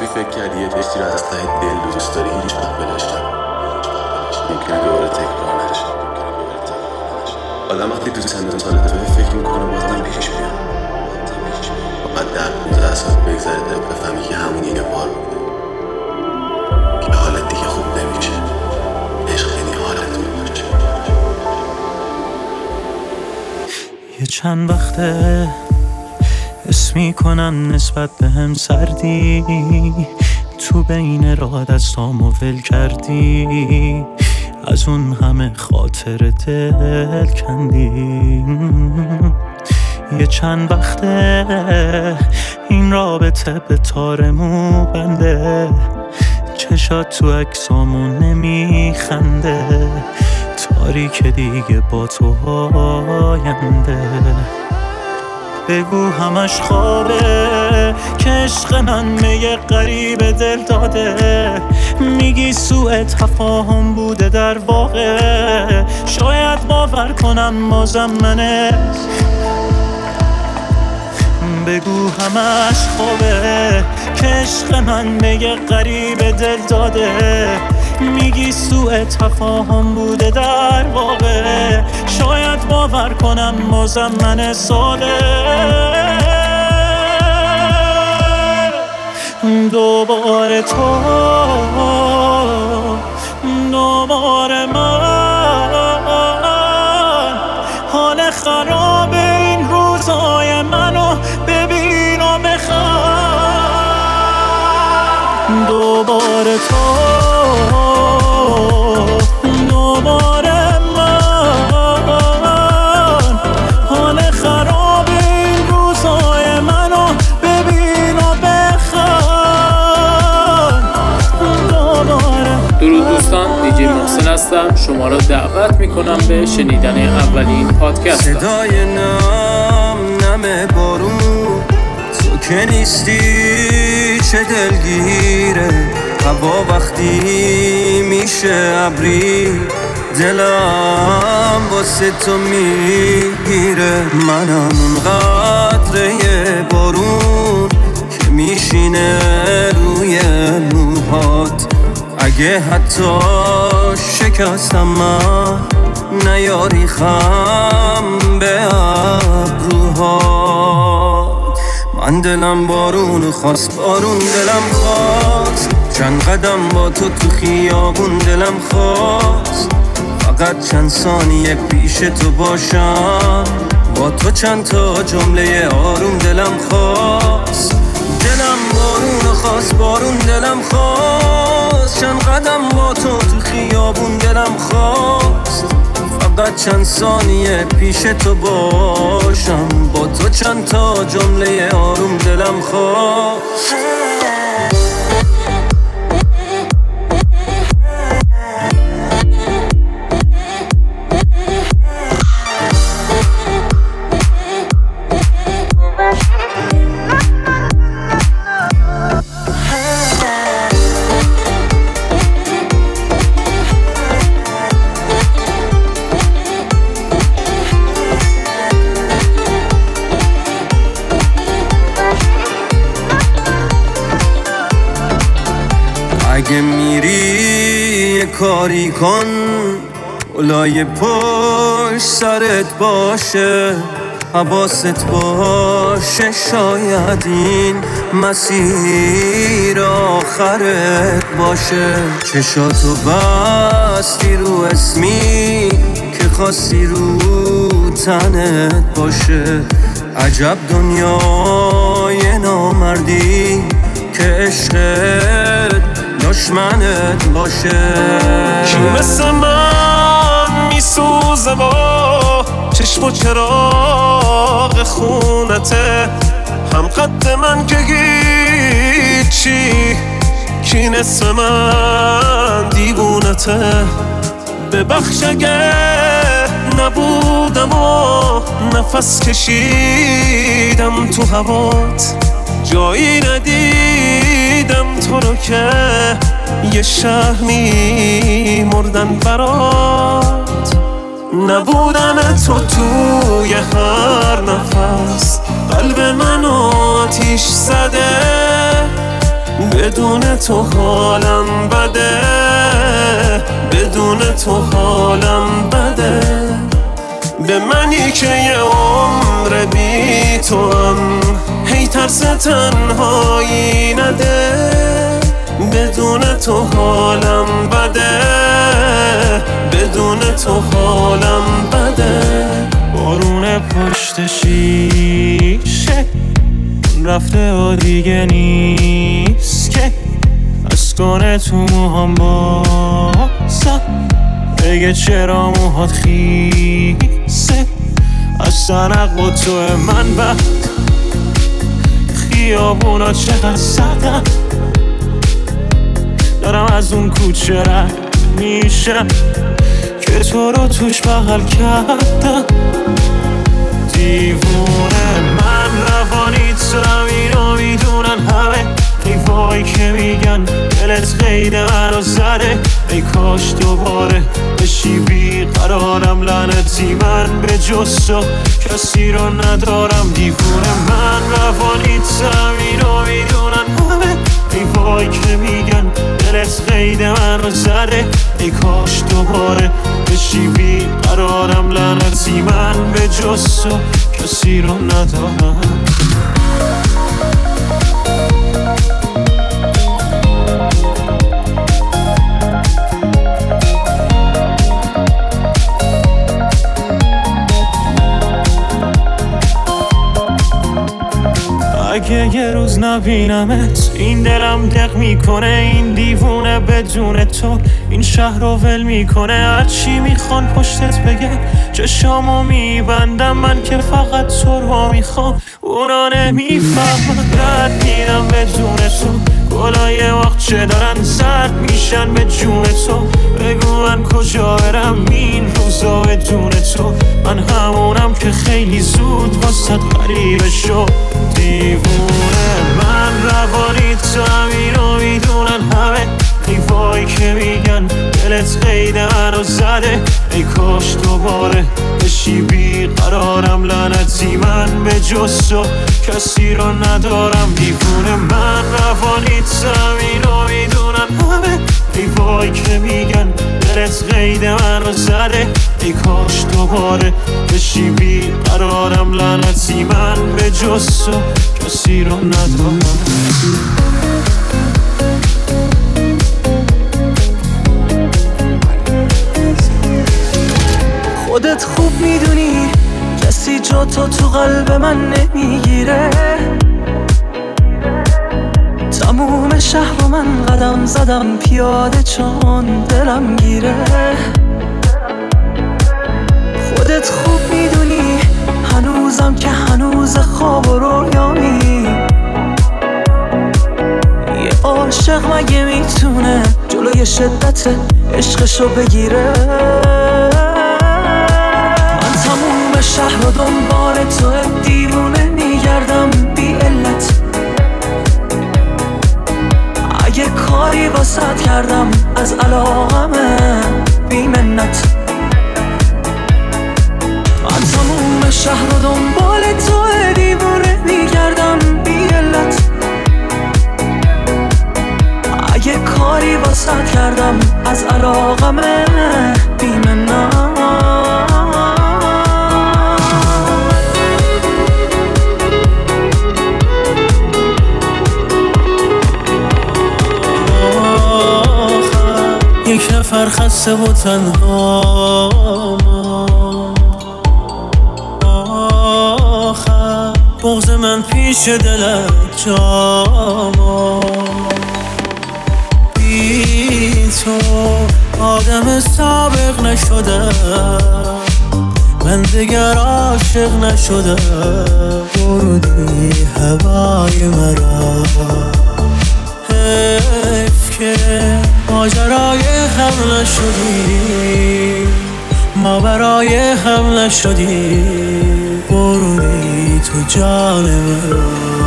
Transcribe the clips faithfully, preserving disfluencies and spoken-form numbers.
وقتی فکر کردی یه تستی رو از ته دل دوست داری هیچ وقت بلاش ممکنه دوباره تکرار نشه. آدم وقتی تو سن سالته فکر میکنه بازم پیش میاد، فقط در پونزده سال بگذره تا بفهمی که همون یه بار بوده که حالت دیگه خوب نمیشه. عشق یعنی حالت میشه. یه چند وقته حس میکنم نسبت به هم سردی، تو بین راه دستامو ول کردی، از اون همه خاطر دل کندی. یه چند وقته این رابطه به تار مو بنده، چشات تو عکسامو نمیخنده، تاریک دیگه با تو آینده. بگو همش خوابه که عشق من میه غریب دل داده، میگی سوء تفاهم بوده در واقع، شاید باور کنم بازم منه. بگو همش خوابه که عشق من میه غریب دل داده، میگی سوء تفاهم بوده در واقع، شاید باور کنم بازم من ساده. دوباره تو دوباره من، حال خراب این روزای منو ببین و بخند. دوباره تو دوباره من، حال خراب این روزای منو ببین و بخند. دوباره. درود دوستان، دیجی محسن هستم. شما را دعوت میکنم به شنیدن اولین پادکست. صدای نم نم بارون، تو که نیستی چه دلگیره، هوا وقتی میشه ابری، دلم واسه تو میگیره. منم اون قطره بارون که میشینه روی موهات، اگه حتی شکستم من نیاری خم به ابروهات. من دلم بارون خواست، بارون دلم خواست، چند قدم با تو تو خیابون دلم خواست، فقط چند ثانیه پیش تو باشم، با تو چند تا جمله آروم دلم خواست. دلم بارون خواست، بارون دلم خواست، چند قدم با تو تو خیابون دلم خواست، فقط چند ثانیه پیش تو باشم، با تو چند تا جمله آروم دلم خواست. اگه میری کاری کن، اولای پشت سرت باشه، حواست باشه، شاید این مسیر آخرت باشه. چشاتو بستی رو اسمی که خواستی رو تنت باشه، عجب دنیای نامردی که عشقت دشمنت باشه. کی مثل من میسوزه با چشم و چراغ خونته، هم قد من که هیچی، کی نصف من دیوونته. ببخش اگه نبودم و نفس کشیدم تو هوات، جایی ندیدم تو رو که یه شهر می‌مردن برات. نبودن تو توی هر نفس قلب منو آتیش زده، به بدون تو حالم بده، بدون تو حالم بده. به منی که یه عمر بی تو هم هی ترس تنهایی نده، بدون تو حالم بده، بدون تو حالم بده. بارون پشت شیشه رفته و دیگه نیست که از کنه تو موهام بازم بگه چرا موهات خیسه. از سنق و تو من بعد خیابونا چقدر سردم، دارم از اون کوچه رد میشم که تو رو توش بغل کردم. دیوونه من روانیت سرم اینو میدونن همه، ای وای که میگن دلت قید منو زده. ای کاش دوباره بشی بی قرارم، لعنتی من به جز تو کسی رو ندارم. دیوونه من روانیت سرم اینو میدونن همه، ای وای که میگن دلت قید منو زده. ای کاش دوباره بشی بی قرارم، لعنتی من به جز تو کسی رو ندارم. اگه یه روز نبینمت این دلم دق میکنه. این دیوونه بدون تو این شهر رو ول میکنه. هرچی میخوان پشتت بگه چشامو میبندم، من که فقط تو رو میخوام اونا نمیفهمن. رد میرم بدون تو، گلای وقت چه دارن زرد میشن به جون تو. بگو من کجا برم این روزا بدون تو، من همونم که خیلی زود واسه غریبه شد. دیوونه من روانیت تو هم اینو میدونن همه، ای وای که میگن دلت قید منو زده. ای کاش دوباره بشی بی قرارم، لعنتی من به جز تو کسی رو ندارم. دیوونه من روانیت تو هم اینو میدونن همه، ای وای که میگن دلت قید منو زده. ای کاش دوباره بشی بی قرارم، لعنتی من به جز تو کسی رو ندارم. خودت خوب میدونی کسی جا تو تو قلب من نمیگیره. تموم شهر رو من قدم زدم پیاده چون دلم گیره. خودت خوب میدونی هنوزم که هنوز خواب و رویامی. یه عاشق مگه میتونه جلوی شدت عشقشو بگیره؟ شهر رو دنبال تو دیوونه میگردم بی علت. اگه کاری واسط کردم از علاقمه بی منت. من تموم شهر رو دنبال تو دیوونه میگردم بی علت. اگه کاری واسط کردم از علاقمه بی منت. یک نفر خسته و تنها آخر بغض من پیش دلت جاما. بی تو آدم سابق نشده، من دیگر عاشق نشده. بردی هوای مرا، حیف که ماجرای هم نشدی، ما برای هم نشدی. بردی تو جان مرا،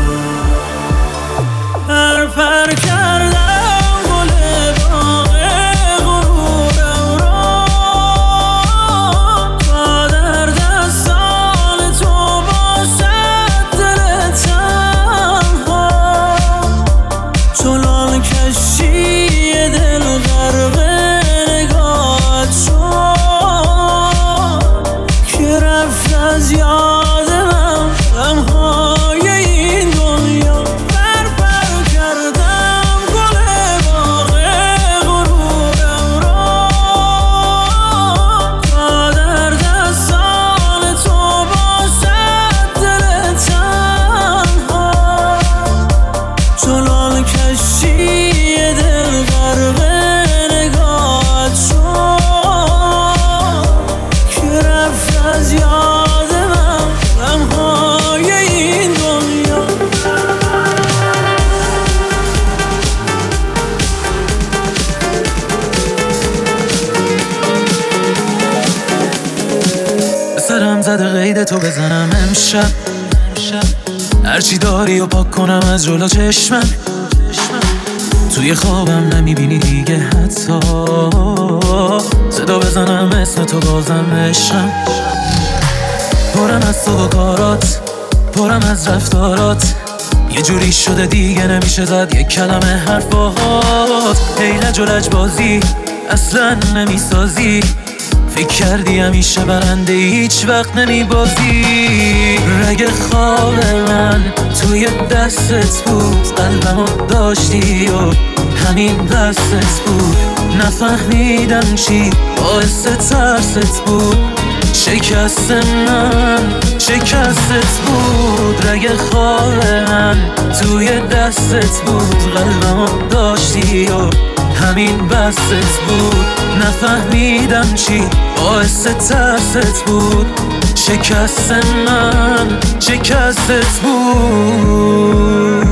پر پر کردم گل باغ غرورم را. تا در دستان تو باشد دل تنها، چنان از یادم غمهای این دنیا پر پر کردم گل باغ غروبم را تا در دستان تو باشد دل تنها چنان کشتی دل غرق نگاهت شد که رفت از یاد من غمهای این دنیا. به سرم زده قید تو بزنم امشب، هرچی داری و پاک کنم از جلو چشمم. توی خوابم نمیبینی دیگه حتی صدا بزنم اسم تو بازم عشقم. پرم از تو و کارات، پرم از رفتارات، یه جوری شده دیگه نمیشه زد یک کلمه حرف باهات. ای لج و لج بازی اصلا نمیسازی، فکر کردی همیشه برنده هیچ وقت نمیبازی. رگ خواب من توی دستت بود، قلبمو داشتی و همین دستت بود. نفهمیدم چی باعث ترست بود، شکست من شکستت بود. رگ خواب من توی دستت بود، قلبمو داشتی و همین بستت بود. نفهمیدم چی باعث ترست بود، شکست من شکستت بود.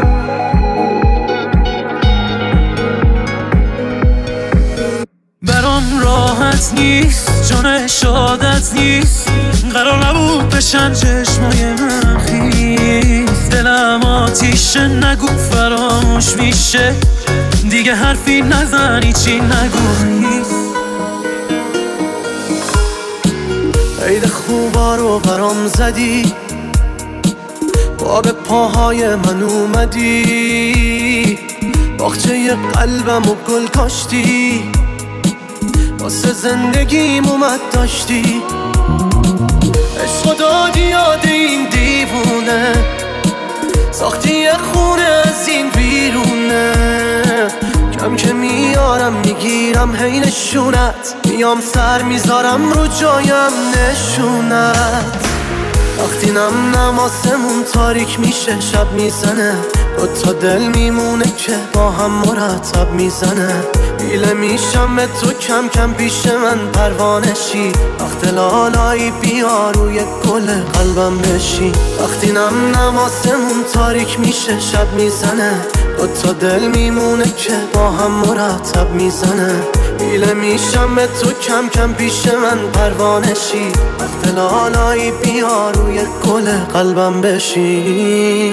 برام راحت نیست چون شادت نیست، قرار نبود بشن چشمای من خیس. دلم آتیشه نگو فراموش میشه، دیگه حرفی نزنی چی نگو نیست. عید خوبا رو برام زدی، با به پاهای من اومدی، باغچه قلبم و گل کاشتی، واسه زندگیم اومد داشتی. عشق دادی یاد این دیوونه، ساختی یه خونه از این بیرونه. کم که میارم میگیرم هی نشونت، میام سر میذارم رو جایم نشونت. وقتی نم نماسمون تاریک میشه شب میزنه، دوتا دل میمونه که با هم مرتب میزنه. بیله میشم به تو کم کم پیش من پروانه شی، وقت لالایی بیا روی گل قلبم بشی. وقتی نم نماسمون تاریک میشه شب میزنه، دوتا دل میمونه که با هم مرتب میزنه. بیله میشم به تو کم کم پیش من پروانه شی، وقت لالایی بیا روی گل قلبم بشی.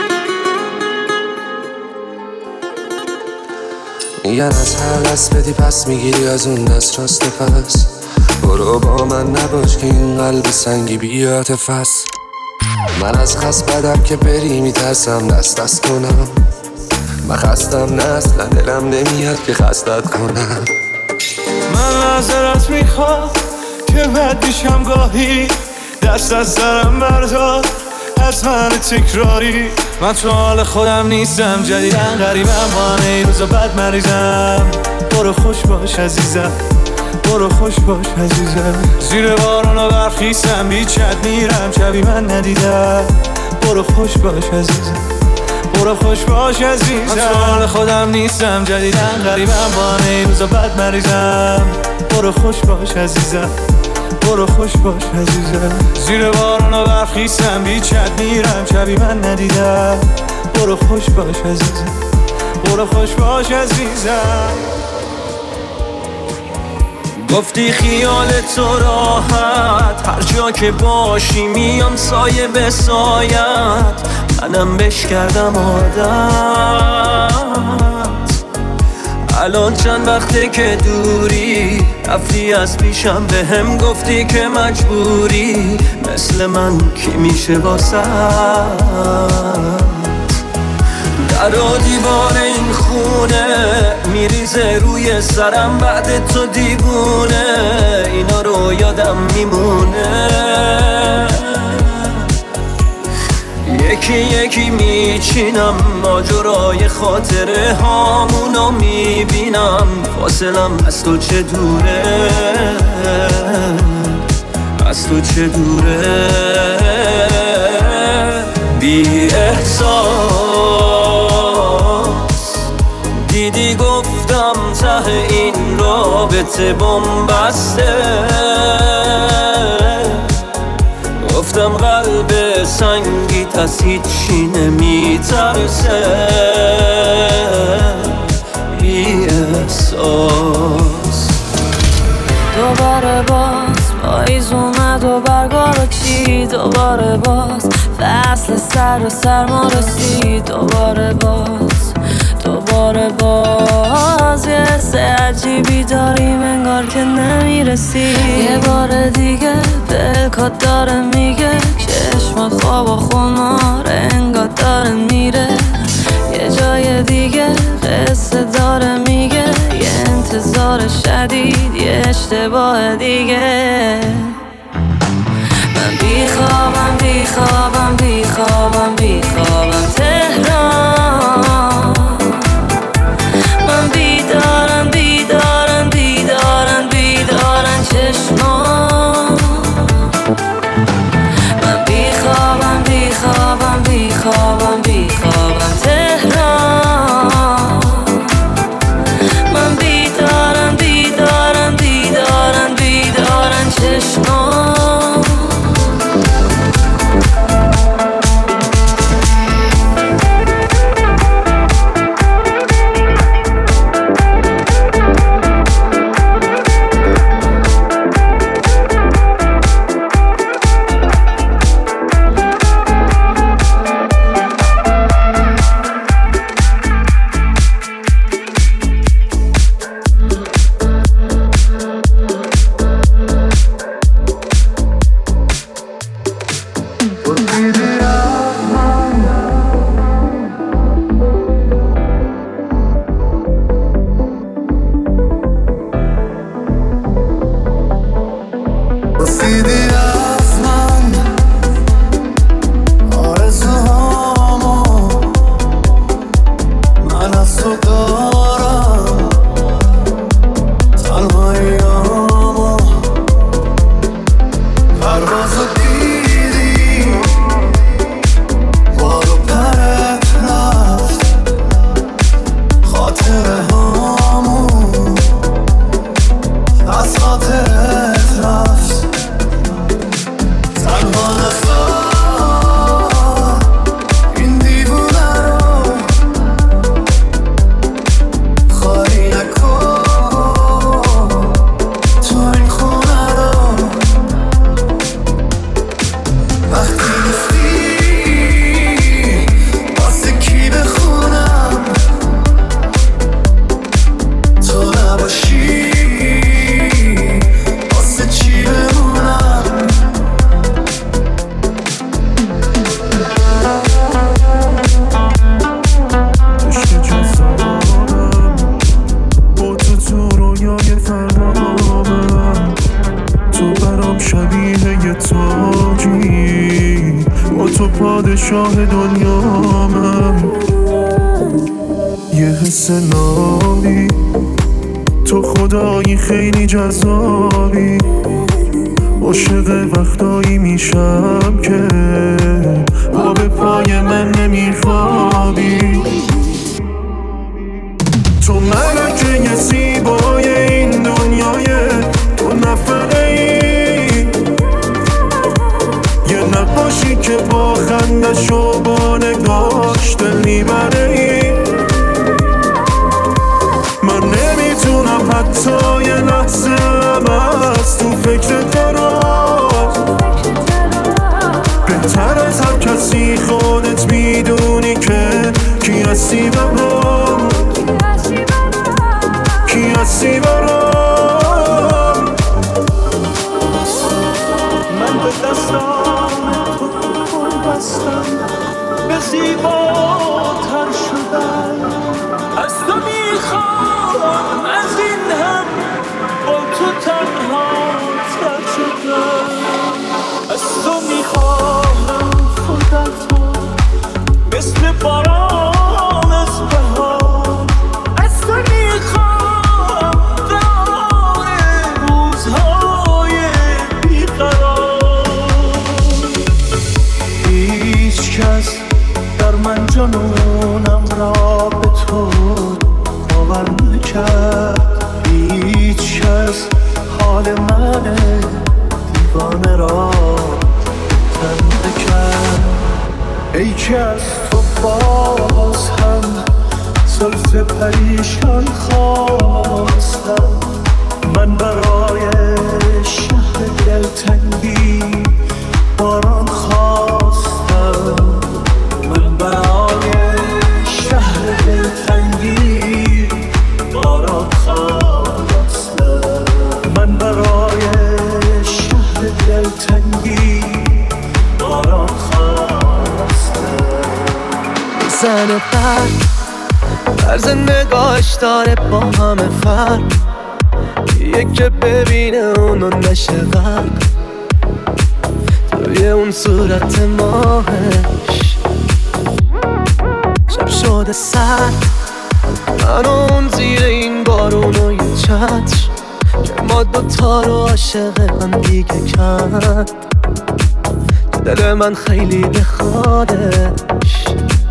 میگن از هر دست بدی پس میگیری از اون دست راست پس. برو با من نباش که این قلب سنگی بیاتف است. من از خست بدم که بری میترسم دست دست کنم. من خستم نه اصلا دلم نمیاد که خستت کنم. من نظرت میخواد که بد میشم گاهی، دست از سرم بردار از من تکراری. من تو حال خودم نیستم جدیدن غریبم، با این روزا بد مریضم. برو خوش باش عزیزم، برو خوش باش عزیزم. زیر بارون و برخیستم بیچت میرم شبی من ندیدم. برو خوش باش عزیزم، برو خوش باش عزیزم. من تو حال خودم نیستم جدیدن غریبم، با این روزا بد مریضم. برو خوش باش عزیزم، برو خوش باش عزیزم. زیر بارون و برخیستم بیچت میرم شبی من ندیدم. برو خوش باش عزیزم، برو خوش باش عزیزم. گفتی خیال تو راحت، هر جا که باشی میام سایه به سایت. منم بش کردم عادت، الان چند وقته که دوری، رفتی از پیشم به هم گفتی که مجبوری. مثل من کی میشه واسه در و دیوار این خونه میریزه روی سرم بعد تو دیوونه. اینا رو یادم میمونه، یکی یکی میچینم ماجرای خاطره هامونو میبینم فاصلم از تو چه دوره از تو چه دوره بی احساس دیدی گفتم ته این رابطه بنبسته گفتم قلب سنگیت از هیچی نمیترسه بی احساس دوباره باز پاییز اومد و برگارو چی دوباره باز فصل سر و سرما رسید دوباره باز دوباره باز یه حس عجیبی داریم انگار که نمیرسی یه بار دیگه دلکات داره میگه چشمات خواب و خمار انگار داره میره یه جای دیگه قصه داره میگه یه انتظار شدید یه اشتباه دیگه من بیخوابم بیخوابم بیخوابم بیخوابم تهران من بیدارم بیدارم بیدارم بیدارم چشمان من بیخوابم بیخوابم بیخوابم بیخوابم تهران من بیدارم بیدارم بیدارم بیدارم چشمان پادشاه دنیامم یه حس نابی تو خدایی خیلی جذابی عاشق وقتایی میشم که با به پای من نمیخوابی تو ملکه زیبای این دنیای تو نفره ای یه نقاشی که با خندش و با نگاش دل میبره ای من نمیتونم حتی یه لحظه هم از تو فکر دارم بهتر از هر کسی خودت میدونی که کی هستی برام کی هستی برام من به دستان تو کن بستم به زیباتر شدن از تو میخوام از این هم با تو تنها تر شدن از تو میخوام خودت رو جنونم را به تو باور نکرد هیچ کس حال من دیوانه را تنده کرد. ای که از تو باز هم زلف پریشان خواستم، من برای شهر دلتنگی باران خواستم، من برای شهر دلتنگی باران خواستم، من برای شهر دلتنگی باران خواستم. زن برد طرز نگاهش داره با همه فرق، یک که ببینه اونو نشه غرق توی اون صورت ماهش. شب شده سر من و اون زیر این بارون و یه چتر که ما دوتا رو عاشق هم دیگه کرد. دل من خیلی بخوادش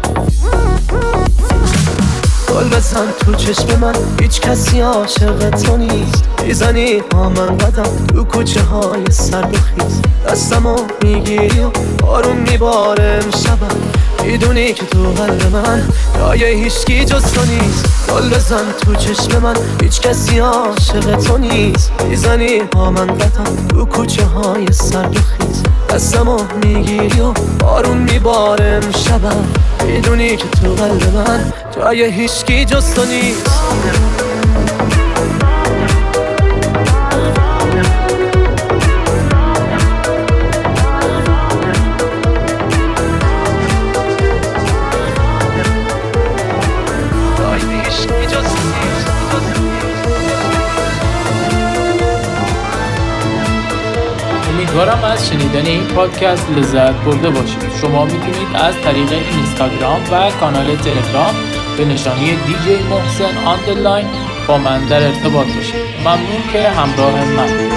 گل بزن تو چشم من، هیچ کسی عاشق تو نیست. میزنی با من قدم تو کوچه های سرد و خیز، دستمو میگیری و بارون میباره امشبم. میدونی که تو قلب من جای هیچکی جز تو نیست. گل بزن تو چشم من، هیچ کسی عاشق تو نیست. میزنی با من قدم تو کوچه های سرد و خیز، دستمو میگیری و بارون میباره امشبم. میدونی که تو قلب من جای هیچکی جز تو نیست. امیدوارم از شنیدن این پادکست لذت برده باشید. شما میتونید از طریق اینستاگرام و کانال تلگرام به نشانی دی جی محسن آندرلاین با من در ارتباط باشید. ممنون که همراه من